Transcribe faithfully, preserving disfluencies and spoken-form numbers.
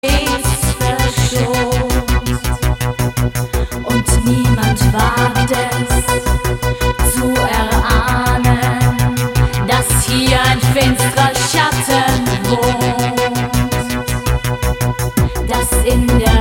ist verschont und niemand wagt es zu erahnen, dass hier ein finsterer Schatten wohnt, dass in der